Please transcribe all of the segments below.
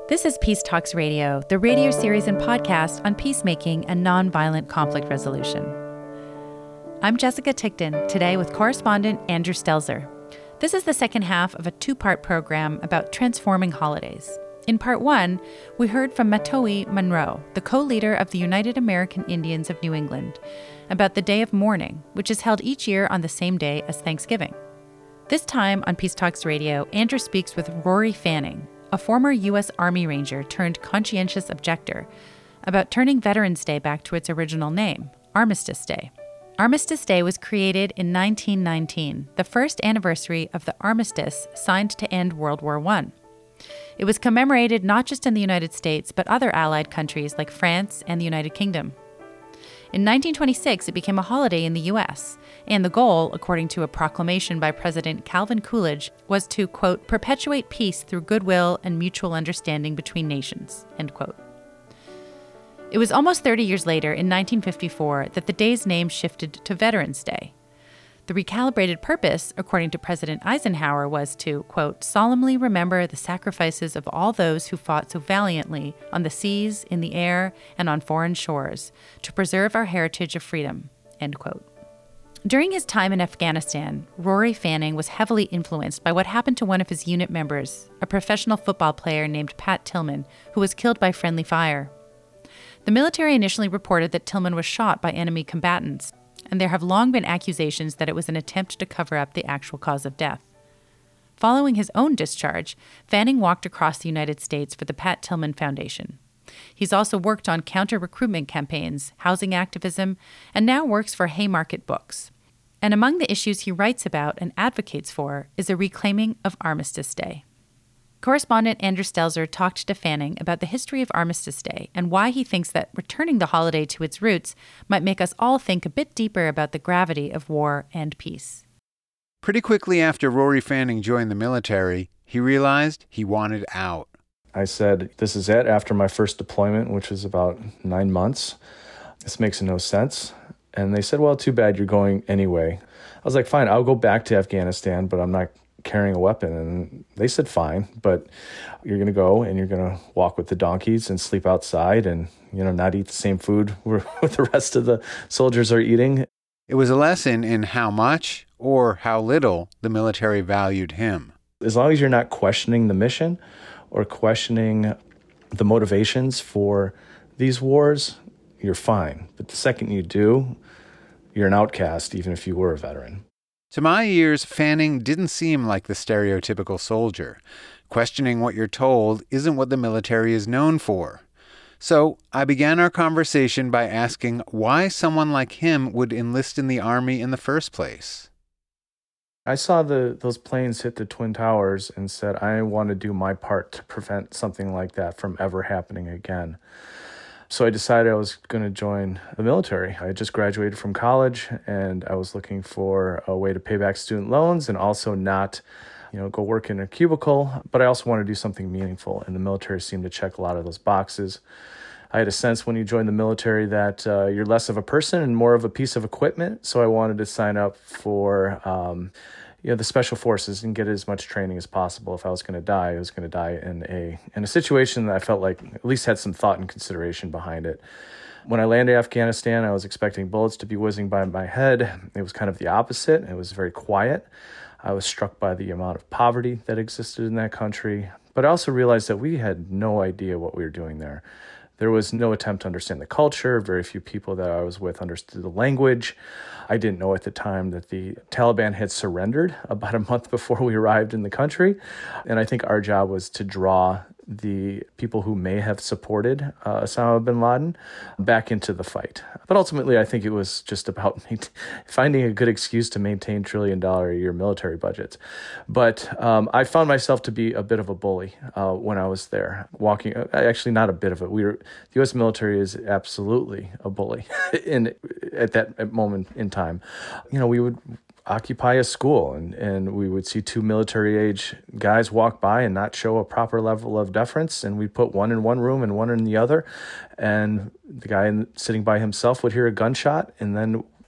This is Peace Talks Radio, the radio series and podcast on peacemaking and nonviolent conflict resolution. I'm Jessica Tickton, today with correspondent Andrew Stelzer. This is the second half of a two-part program about transforming holidays. In part one, we heard from Matoi Monroe, the co-leader of the United American Indians of New England, about the Day of Mourning, which is held each year on the same day as Thanksgiving. This time on Peace Talks Radio, Andrew speaks with Rory Fanning, a former U.S. Army Ranger turned conscientious objector, about turning Veterans Day back to its original name, Armistice Day. Armistice Day was created in 1919, the first anniversary of the armistice signed to end World War I. It was commemorated not just in the United States, but other allied countries like France and the United Kingdom. In 1926, it became a holiday in the U.S., and the goal, according to a proclamation by President Calvin Coolidge, was to, quote, perpetuate peace through goodwill and mutual understanding between nations, end quote. It was almost 30 years later, in 1954, that the day's name shifted to Veterans Day. The recalibrated purpose, according to President Eisenhower, was to, quote, solemnly remember the sacrifices of all those who fought so valiantly on the seas, in the air, and on foreign shores, to preserve our heritage of freedom, end quote. During his time in Afghanistan, Rory Fanning was heavily influenced by what happened to one of his unit members, a professional football player named Pat Tillman, who was killed by friendly fire. The military initially reported that Tillman was shot by enemy combatants, and there have long been accusations that it was an attempt to cover up the actual cause of death. Following his own discharge, Fanning walked across the United States for the Pat Tillman Foundation. He's also worked on counter-recruitment campaigns, housing activism, and now works for Haymarket Books. And among the issues he writes about and advocates for is a reclaiming of Armistice Day. Correspondent Andrew Stelzer talked to Fanning about the history of Armistice Day and why he thinks that returning the holiday to its roots might make us all think a bit deeper about the gravity of war and peace. Pretty quickly after Rory Fanning joined the military, he realized he wanted out. I said, this is it after my first deployment, which was about 9 months. This makes no sense. And they said, well, too bad you're going anyway. I was like, fine, I'll go back to Afghanistan, but I'm not carrying a weapon. And they said, fine, but you're going to go and you're going to walk with the donkeys and sleep outside and, not eat the same food with the rest of the soldiers are eating. It was a lesson in how much or how little the military valued him. As long as you're not questioning the mission or questioning the motivations for these wars, you're fine. But the second you do, you're an outcast, even if you were a veteran. To my ears, Fanning didn't seem like the stereotypical soldier. Questioning what you're told isn't what the military is known for. So I began our conversation by asking why someone like him would enlist in the Army in the first place. I saw those planes hit the Twin Towers and said, I want to do my part to prevent something like that from ever happening again. So I decided I was going to join the military. I had just graduated from college, and I was looking for a way to pay back student loans and also not, go work in a cubicle. But I also wanted to do something meaningful, and the military seemed to check a lot of those boxes. I had a sense when you join the military that you're less of a person and more of a piece of equipment. So I wanted to sign up for the special forces and get as much training as possible. If I was going to die, I was going to die in a situation that I felt like at least had some thought and consideration behind it. When I landed in Afghanistan, I was expecting bullets to be whizzing by my head. It was kind of the opposite. It was very quiet. I was struck by the amount of poverty that existed in that country. But I also realized that we had no idea what we were doing there. There was no attempt to understand the culture. Very few people that I was with understood the language. I didn't know at the time that the Taliban had surrendered about a month before we arrived in the country. And I think our job was to draw the people who may have supported Osama bin Laden back into the fight. But ultimately, I think it was just about finding a good excuse to maintain $1 trillion a year military budgets. But I found myself to be a bit of a bully when I was there, walking. Actually, not a bit of it. The U.S. military is absolutely a bully at that moment in time. We would occupy a school and we would see two military-age guys walk by and not show a proper level of deference, and we'd put one in one room and one in the other, and the guy sitting by himself would hear a gunshot, and then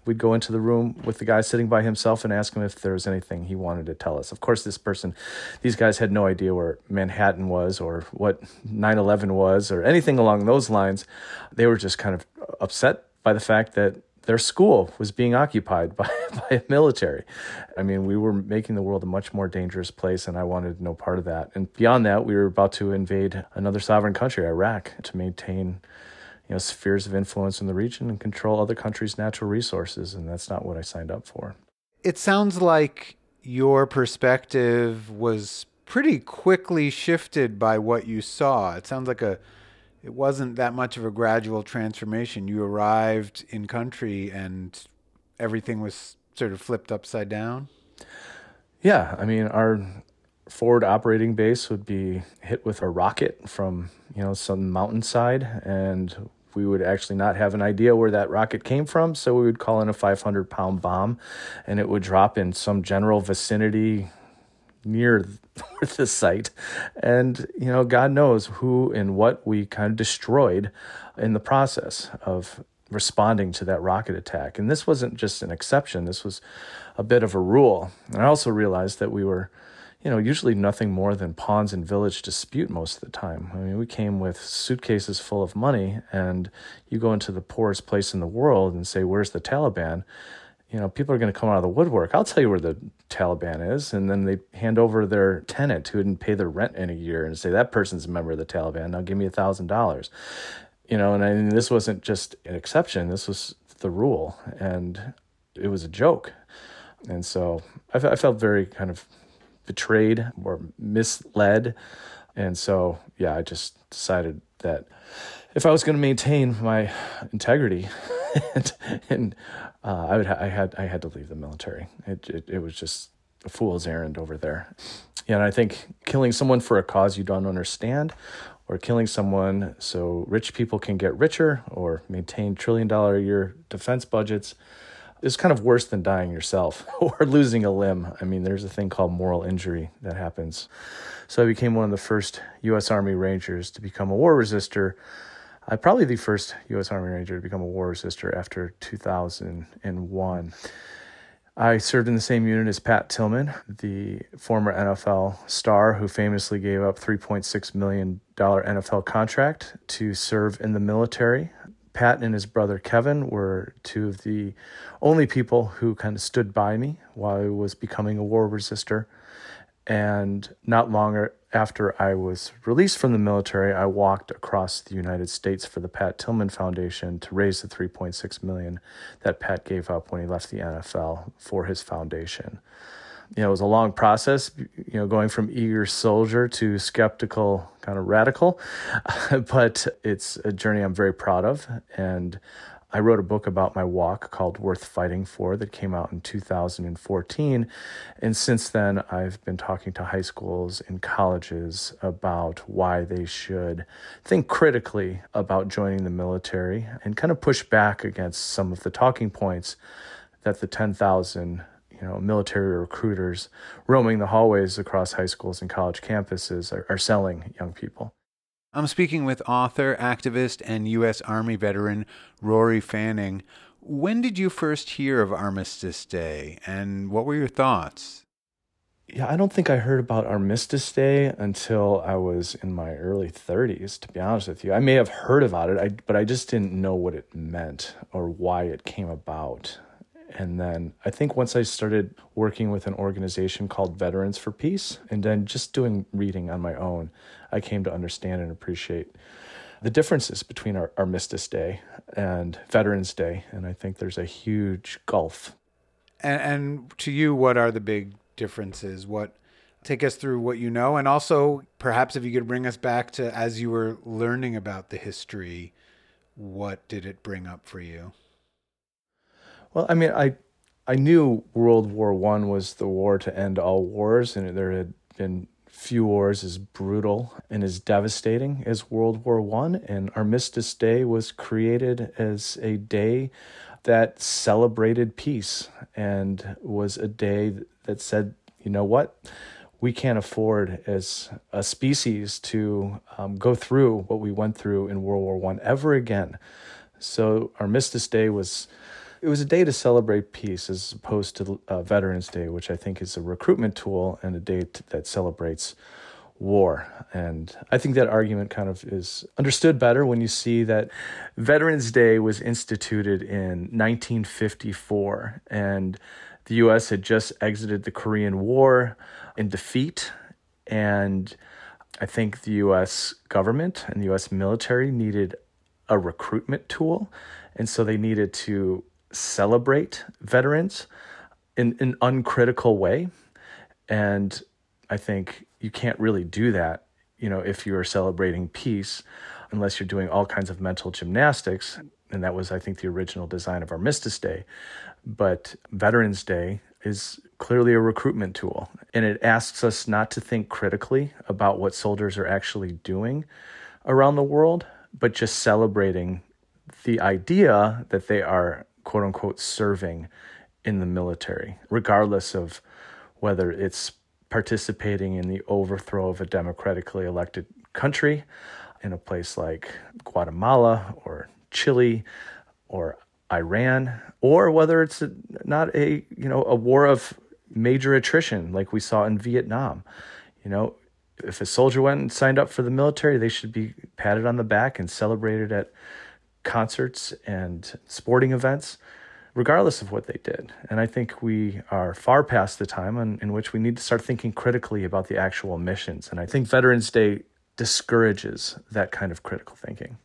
we'd go into the room with the guy sitting by himself and ask him if there was anything he wanted to tell us. Of course, these guys had no idea where Manhattan was or what 9/11 was or anything along those lines. They were just kind of upset by the fact that their school was being occupied by a military. I mean, we were making the world a much more dangerous place, and I wanted no part of that. And beyond that, we were about to invade another sovereign country, Iraq, to maintain spheres of influence in the region and control other countries' natural resources, and that's not what I signed up for. It sounds like your perspective was pretty quickly shifted by what you saw. It sounds like it wasn't that much of a gradual transformation. You arrived in country and everything was sort of flipped upside down. Yeah, I mean, our forward operating base would be hit with a rocket from, some mountainside, and we would actually not have an idea where that rocket came from, so we would call in a 500-pound bomb, and it would drop in some general vicinity near the site. And, God knows who and what we kind of destroyed in the process of responding to that rocket attack. And this wasn't just an exception. This was a bit of a rule. And I also realized that we were, usually nothing more than pawns in village dispute most of the time. I mean, we came with suitcases full of money, and you go into the poorest place in the world and say, where's the Taliban? People are going to come out of the woodwork. I'll tell you where the Taliban is. And then they hand over their tenant who didn't pay their rent in a year and say, that person's a member of the Taliban. Now give me $1,000. And this wasn't just an exception. This was the rule. And it was a joke. And so I felt very kind of betrayed or misled. And so, I just decided that if I was going to maintain my integrity, I had to leave the military. It was just a fool's errand over there. And I think killing someone for a cause you don't understand, or killing someone so rich people can get richer or maintain $1 trillion a year defense budgets, is kind of worse than dying yourself or losing a limb. I mean, there's a thing called moral injury that happens. So I became one of the first U.S. Army Rangers to become a war resister. Probably the first U.S. Army Ranger to become a war resister after 2001. I served in the same unit as Pat Tillman, the former NFL star who famously gave up $3.6 million NFL contract to serve in the military. Pat and his brother Kevin were two of the only people who kind of stood by me while I was becoming a war resister. And not long after I was released from the military, I walked across the United States for the Pat Tillman Foundation to raise the $3.6 million that Pat gave up when he left the NFL for his foundation. It was a long process, going from eager soldier to skeptical kind of radical, but it's a journey I'm very proud of. And I wrote a book about my walk called Worth Fighting For that came out in 2014. And since then, I've been talking to high schools and colleges about why they should think critically about joining the military and kind of push back against some of the talking points that the 10,000 military recruiters roaming the hallways across high schools and college campuses are selling young people. I'm speaking with author, activist, and U.S. Army veteran Rory Fanning. When did you first hear of Armistice Day, and what were your thoughts? Yeah, I don't think I heard about Armistice Day until I was in my early 30s, to be honest with you. I may have heard about it, but I just didn't know what it meant or why it came about. And then I think once I started working with an organization called Veterans for Peace, and then just doing reading on my own, I came to understand and appreciate the differences between our Armistice Day and Veterans Day. And I think there's a huge gulf. And to you, what are the big differences? Take us through what you know, and also perhaps if you could bring us back to as you were learning about the history, what did it bring up for you? Well, I mean, I knew World War I was the war to end all wars, and there had been few wars as brutal and as devastating as World War I, and Armistice Day was created as a day that celebrated peace and was a day that said, you know what, we can't afford as a species to go through what we went through in World War I ever again. So Armistice Day was It was a day to celebrate peace as opposed to Veterans Day, which I think is a recruitment tool and a day that celebrates war. And I think that argument kind of is understood better when you see that Veterans Day was instituted in 1954, and the U.S. had just exited the Korean War in defeat. And I think the U.S. government and the U.S. military needed a recruitment tool. And so they needed to celebrate veterans in an uncritical way. And I think you can't really do that, if you're celebrating peace, unless you're doing all kinds of mental gymnastics. And that was, I think, the original design of Armistice Day. But Veterans Day is clearly a recruitment tool. And it asks us not to think critically about what soldiers are actually doing around the world, but just celebrating the idea that they are, quote unquote, serving in the military, regardless of whether it's participating in the overthrow of a democratically elected country in a place like Guatemala or Chile or Iran, or whether it's not a war of major attrition like we saw in Vietnam. If a soldier went and signed up for the military, they should be patted on the back and celebrated at concerts and sporting events, regardless of what they did. And I think we are far past the time in which we need to start thinking critically about the actual missions. And I think Veterans Day discourages that kind of critical thinking.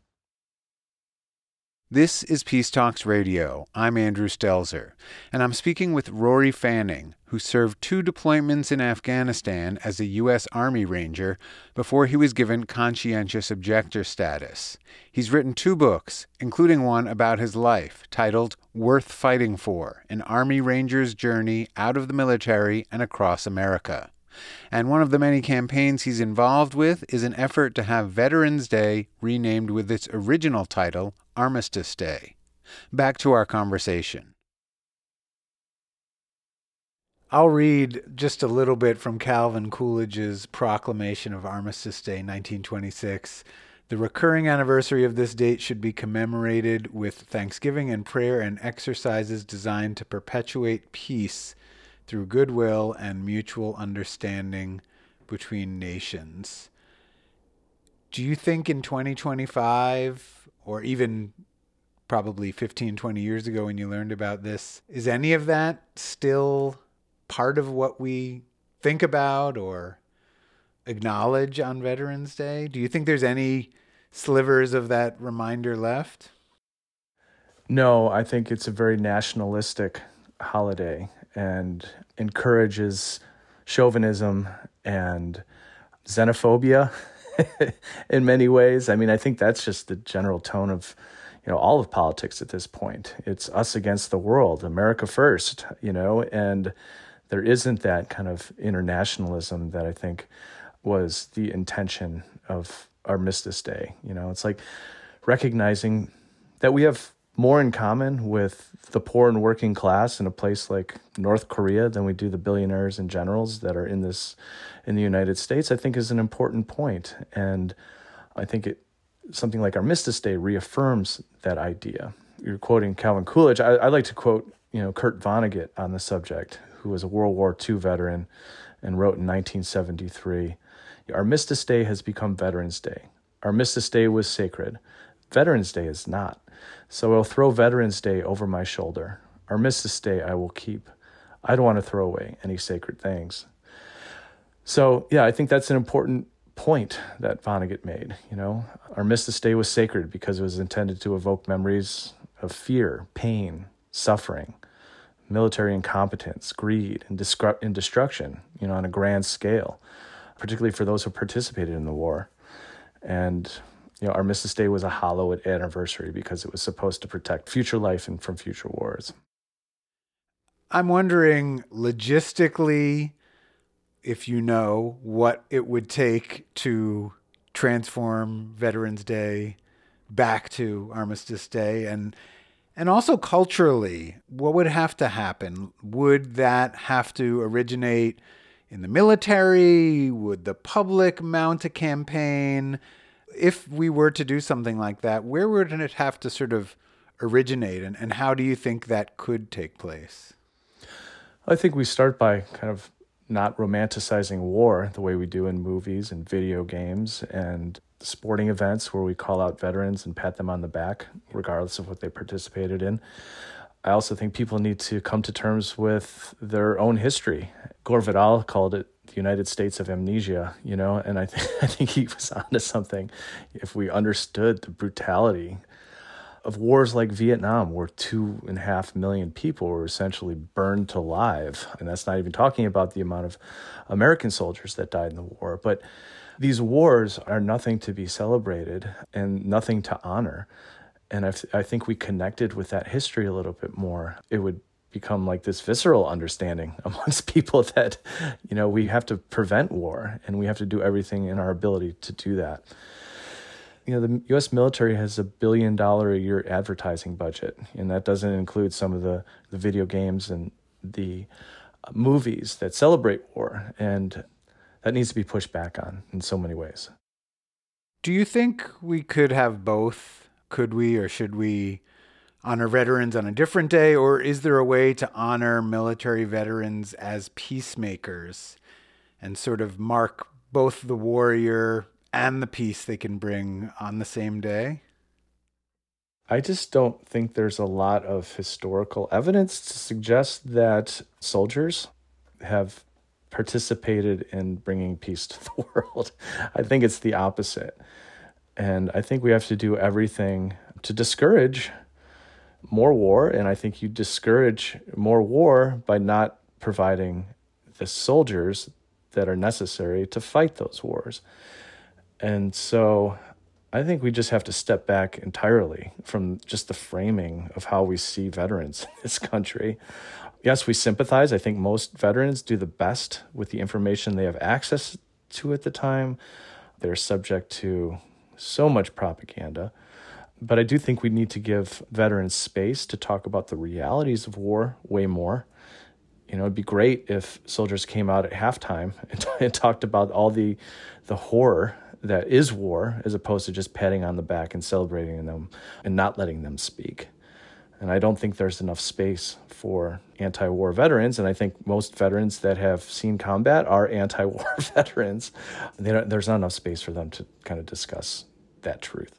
This is Peace Talks Radio. I'm Andrew Stelzer, and I'm speaking with Rory Fanning, who served 2 deployments in Afghanistan as a U.S. Army Ranger before he was given conscientious objector status. He's written 2 books, including one about his life, titled Worth Fighting For, An Army Ranger's Journey Out of the Military and Across America. And one of the many campaigns he's involved with is an effort to have Veterans Day renamed with its original title, Armistice Day. Back to our conversation. I'll read just a little bit from Calvin Coolidge's proclamation of Armistice Day, 1926. The recurring anniversary of this date should be commemorated with thanksgiving and prayer and exercises designed to perpetuate peace through goodwill and mutual understanding between nations. Do you think in 2025, or even probably 15, 20 years ago when you learned about this, is any of that still part of what we think about or acknowledge on Veterans Day? Do you think there's any slivers of that reminder left? No, I think it's a very nationalistic holiday and encourages chauvinism and xenophobia in many ways. I mean, I think that's just the general tone of, all of politics at this point. It's us against the world, America first, and there isn't that kind of internationalism that I think was the intention of Armistice Day. It's like recognizing that we have more in common with the poor and working class in a place like North Korea than we do the billionaires and generals that are in the United States, I think is an important point. And I think something like Armistice Day reaffirms that idea. You're quoting Calvin Coolidge. I like to quote, Kurt Vonnegut on the subject, who was a World War II veteran and wrote in 1973, Armistice Day has become Veterans Day. Armistice Day was sacred. Veterans Day is not. So I'll throw Veterans Day over my shoulder. Armistice Day I will keep. I don't want to throw away any sacred things. So, yeah, I think that's an important point that Vonnegut made. Armistice Day was sacred because it was intended to evoke memories of fear, pain, suffering, military incompetence, greed, and destruction, on a grand scale, particularly for those who participated in the war. And Armistice Day was a hallowed anniversary because it was supposed to protect future life and from future wars. I'm wondering, logistically, if you know what it would take to transform Veterans Day back to Armistice Day, and also culturally, what would have to happen? Would that have to originate in the military? Would the public mount a campaign? If we were to do something like that, where would it have to sort of originate, and how do you think that could take place? I think we start by kind of not romanticizing war the way we do in movies and video games and sporting events where we call out veterans and pat them on the back, regardless of what they participated in. I also think people need to come to terms with their own history. Gore Vidal called it the United States of amnesia, and I think he was onto something. If we understood the brutality of wars like Vietnam, where 2.5 million people were essentially burned alive, and that's not even talking about the amount of American soldiers that died in the war, but these wars are nothing to be celebrated and nothing to honor. And I think we connected with that history a little bit more. It would become like this visceral understanding amongst people that, we have to prevent war and we have to do everything in our ability to do that. The U.S. military has $1 billion a year advertising budget, and that doesn't include some of the video games and the movies that celebrate war, and that needs to be pushed back on in so many ways. Do you think we could have both? Could we or should we honor veterans on a different day, or is there a way to honor military veterans as peacemakers and sort of mark both the warrior and the peace they can bring on the same day? I just don't think there's a lot of historical evidence to suggest that soldiers have participated in bringing peace to the world. I think it's the opposite. And I think we have to do everything to discourage more war. And I think you discourage more war by not providing the soldiers that are necessary to fight those wars. And so I think we just have to step back entirely from just the framing of how we see veterans in this country. Yes, we sympathize. I think most veterans do the best with the information they have access to at the time. They're subject to so much propaganda. But I do think we need to give veterans space to talk about the realities of war way more. It'd be great if soldiers came out at halftime and talked about all the horror that is war, as opposed to just patting on the back and celebrating them and not letting them speak. And I don't think there's enough space for anti-war veterans. And I think most veterans that have seen combat are anti-war veterans. There's not enough space for them to kind of discuss that truth.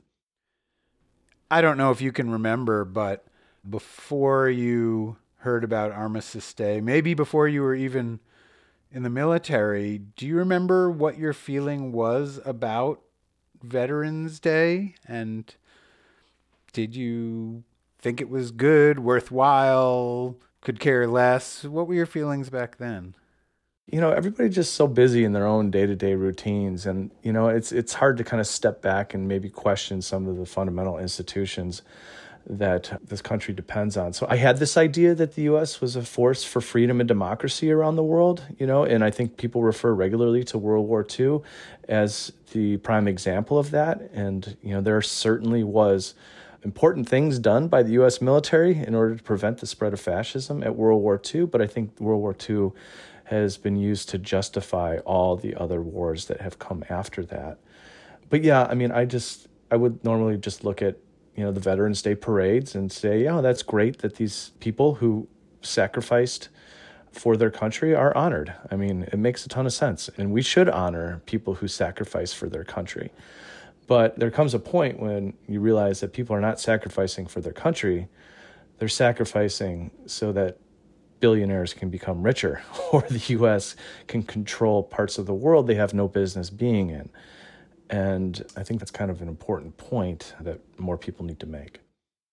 I don't know if you can remember, but before you heard about Armistice Day, maybe before you were even in the military, do you remember what your feeling was about Veterans Day? And did you think it was good, worthwhile, could care less? What were your feelings back then? Everybody's just so busy in their own day-to-day routines. And, it's hard to kind of step back and maybe question some of the fundamental institutions that this country depends on. So I had this idea that the U.S. was a force for freedom and democracy around the world, and I think people refer regularly to World War II as the prime example of that. And, there certainly was important things done by the U.S. military in order to prevent the spread of fascism at World War II. But I think World War II has been used to justify all the other wars that have come after that. But yeah, I would normally just look at, the Veterans Day parades and say, yeah, that's great that these people who sacrificed for their country are honored. It makes a ton of sense. And we should honor people who sacrifice for their country. But there comes a point when you realize that people are not sacrificing for their country. They're sacrificing so that billionaires can become richer, or the U.S. can control parts of the world they have no business being in. And I think that's kind of an important point that more people need to make.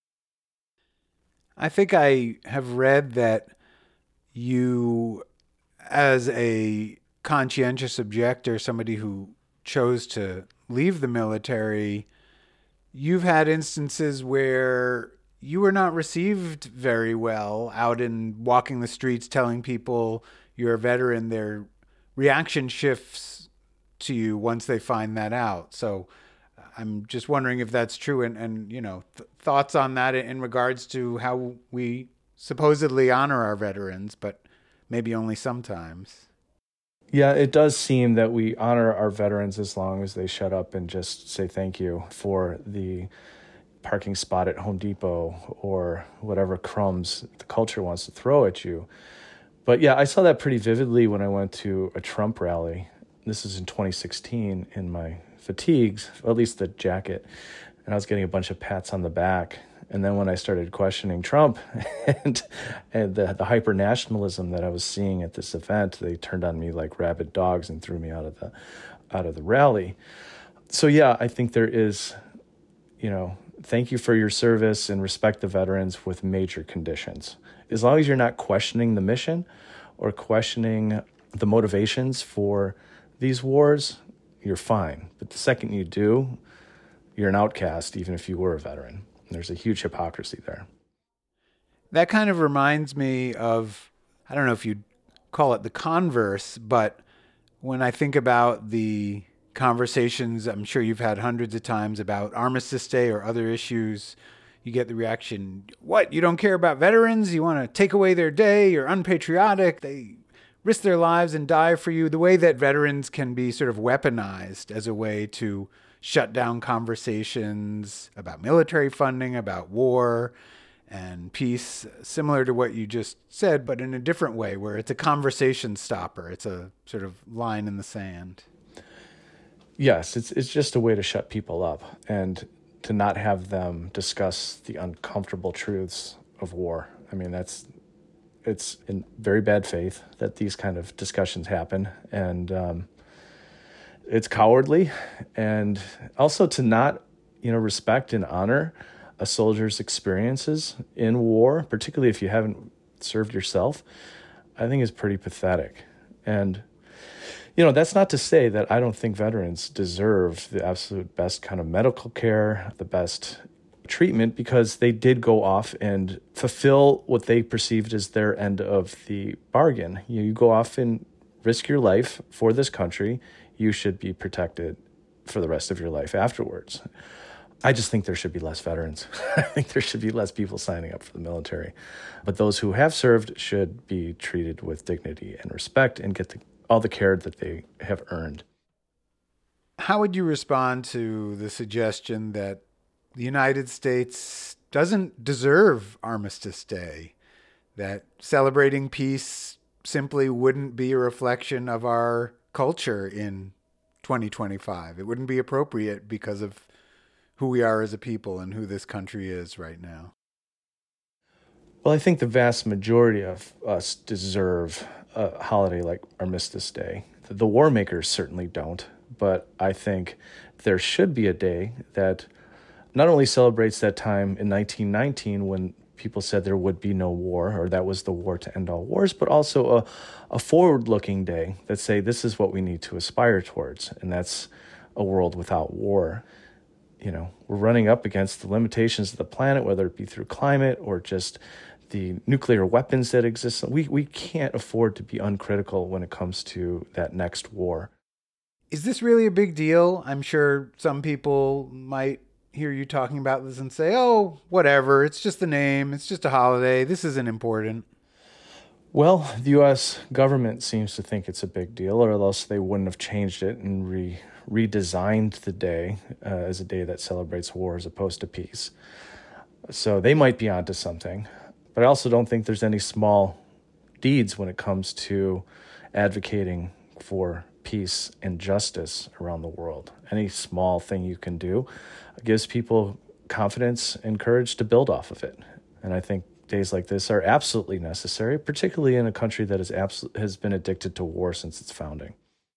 I think I have read that you, as a conscientious objector, somebody who chose to leave the military, you've had instances where you were not received very well out in walking the streets telling people you're a veteran. Their reaction shifts to you once they find that out. So I'm just wondering if that's true and thoughts on that in regards to how we supposedly honor our veterans, but maybe only sometimes. Yeah, it does seem that we honor our veterans as long as they shut up and just say thank you for the parking spot at Home Depot or whatever crumbs the culture wants to throw at you. But yeah, I saw that pretty vividly when I went to a Trump rally. This is in 2016 in my fatigues, or at least the jacket, and I was getting a bunch of pats on the back. And then when I started questioning Trump and the hyper-nationalism that I was seeing at this event, they turned on me like rabid dogs and threw me out of the rally. So yeah, I think there is, thank you for your service and respect the veterans with major conditions. As long as you're not questioning the mission or questioning the motivations for these wars, you're fine. But the second you do, you're an outcast, even if you were a veteran. There's a huge hypocrisy there. That kind of reminds me of, I don't know if you'd call it the converse, but when I think about the conversations I'm sure you've had hundreds of times about Armistice Day or other issues, you get the reaction, what, you don't care about veterans? You want to take away their day? You're unpatriotic. They risk their lives and die for you. The way that veterans can be sort of weaponized as a way to shut down conversations about military funding, about war and peace, similar to what you just said, but in a different way, where it's a conversation stopper. It's a sort of line in the sand. Yes, it's just a way to shut people up and to not have them discuss the uncomfortable truths of war. I mean, it's in very bad faith that these kind of discussions happen, and it's cowardly, and also to not, respect and honor a soldier's experiences in war, particularly if you haven't served yourself, I think is pretty pathetic. And, that's not to say that I don't think veterans deserve the absolute best kind of medical care, the best treatment, because they did go off and fulfill what they perceived as their end of the bargain. You go off and risk your life for this country. You should be protected for the rest of your life afterwards. I just think there should be less veterans. I think there should be less people signing up for the military. But those who have served should be treated with dignity and respect and get all the care that they have earned. How would you respond to the suggestion that the United States doesn't deserve Armistice Day, that celebrating peace simply wouldn't be a reflection of our culture in 2025? It wouldn't be appropriate because of who we are as a people and who this country is right now. Well, I think the vast majority of us deserve a holiday like Armistice Day. The war makers certainly don't, but I think there should be a day that not only celebrates that time in 1919 when people said there would be no war, or that was the war to end all wars, but also a forward-looking day that say this is what we need to aspire towards, and that's a world without war. We're running up against the limitations of the planet, whether it be through climate or just the nuclear weapons that exist. We can't afford to be uncritical when it comes to that next war. Is this really a big deal? I'm sure some people might hear you talking about this and say, oh, whatever, it's just the name, it's just a holiday, this isn't important. Well, the U.S. government seems to think it's a big deal, or else they wouldn't have changed it and redesigned the day as a day that celebrates war as opposed to peace. So they might be onto something. But I also don't think there's any small deeds when it comes to advocating for peace and justice around the world. Any small thing you can do gives people confidence and courage to build off of it. And I think days like this are absolutely necessary, particularly in a country that has been addicted to war since its founding.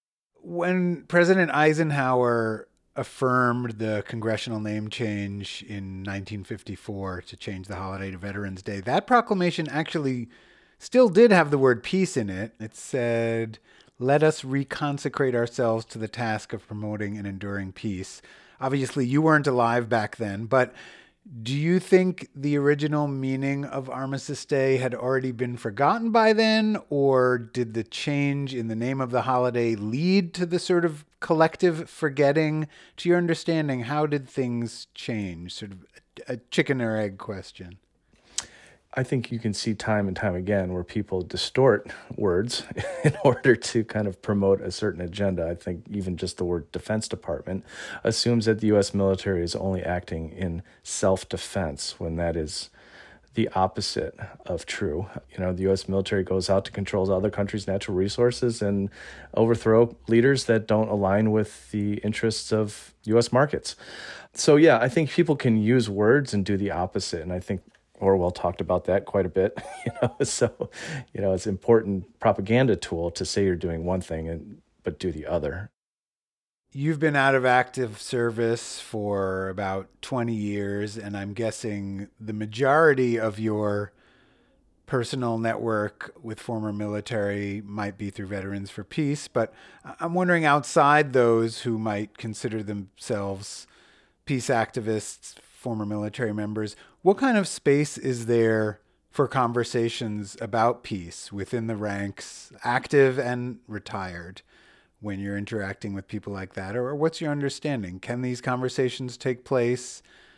When President Eisenhower affirmed the congressional name change in 1954 to change the holiday to Veterans Day, that proclamation actually still did have the word peace in it. It said, "Let us reconsecrate ourselves to the task of promoting and enduring peace." Obviously, you weren't alive back then, but do you think the original meaning of Armistice Day had already been forgotten by then, or did the change in the name of the holiday lead to the sort of collective forgetting? To your understanding, how did things change? Sort of a chicken or egg question. I think you can see time and time again where people distort words in order to kind of promote a certain agenda. I think even just the word Defense Department assumes that the U.S. military is only acting in self-defense when that is the opposite of true. The U.S. military goes out to control other countries' natural resources and overthrow leaders that don't align with the interests of U.S. markets. So, yeah, I think people can use words and do the opposite. And I think Orwell talked about that quite a bit. So, it's an important propaganda tool to say you're doing one thing but do the other. You've been out of active service for about 20 years, and I'm guessing the majority of your personal network with former military might be through Veterans for Peace. But I'm wondering, outside those who might consider themselves peace activists, former military members, what kind of space is there for conversations about peace within the ranks, active and retired, when you're interacting with people like that? Or what's your understanding? Can these conversations take place?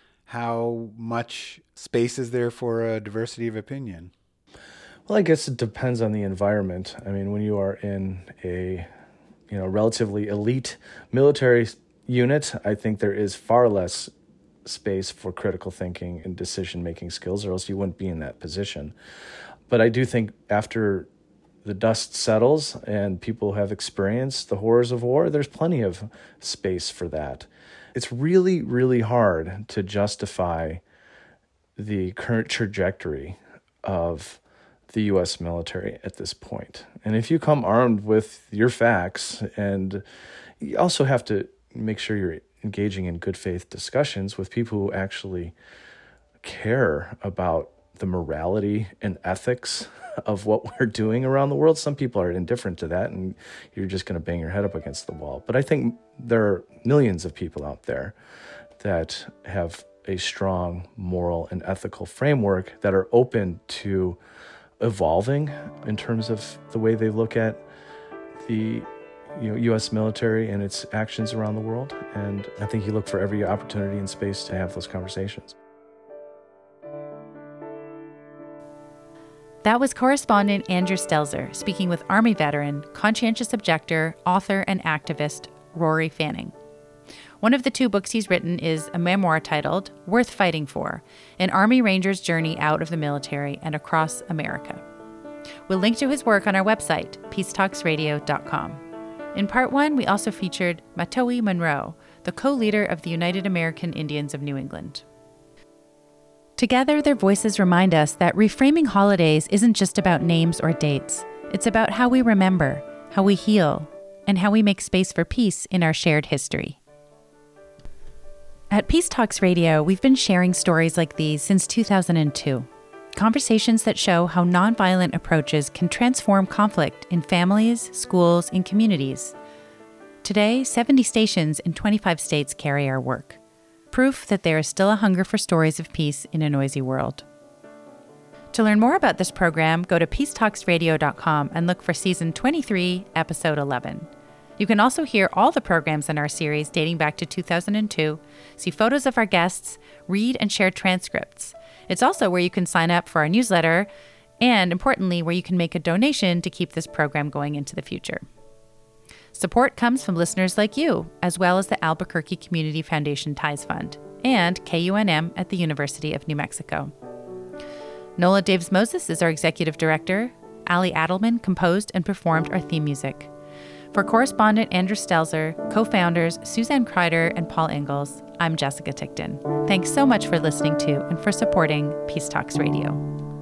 How much space is there for a diversity of opinion? Well, I guess it depends on the environment. I mean, when you are in a relatively elite military unit, I think there is far less space for critical thinking and decision-making skills, or else you wouldn't be in that position. But I do think after the dust settles and people have experienced the horrors of war, there's plenty of space for that. It's really, really hard to justify the current trajectory of the U.S. military at this point. And if you come armed with your facts, and you also have to make sure you're engaging in good faith discussions with people who actually care about the morality and ethics of what we're doing around the world. Some people are indifferent to that, and you're just going to bang your head up against the wall. But I think there are millions of people out there that have a strong moral and ethical framework that are open to evolving in terms of the way they look at the U.S. military and its actions around the world. And I think you look for every opportunity and space to have those conversations. That was correspondent Andrew Stelzer speaking with Army veteran, conscientious objector, author, and activist Rory Fanning. One of the 2 books he's written is a memoir titled Worth Fighting For, an Army Ranger's journey out of the military and across America. We'll link to his work on our website, peacetalksradio.com. In part 1, we also featured Matoi Monroe, the co-leader of the United American Indians of New England. Together, their voices remind us that reframing holidays isn't just about names or dates. It's about how we remember, how we heal, and how we make space for peace in our shared history. At Peace Talks Radio, we've been sharing stories like these since 2002. Conversations that show how nonviolent approaches can transform conflict in families, schools, and communities. Today, 70 stations in 25 states carry our work. Proof that there is still a hunger for stories of peace in a noisy world. To learn more about this program, go to peacetalksradio.com and look for Season 23, Episode 11. You can also hear all the programs in our series dating back to 2002, see photos of our guests, read and share transcripts. It's also where you can sign up for our newsletter, and importantly, where you can make a donation to keep this program going into the future. Support comes from listeners like you, as well as the Albuquerque Community Foundation Ties Fund and KUNM at the University of New Mexico. Nola Davis-Moses is our executive director. Ali Adelman composed and performed our theme music. For correspondent Andrew Stelzer, co-founders Suzanne Kreider and Paul Ingalls, I'm Jessica Tickton. Thanks so much for listening to and for supporting Peace Talks Radio.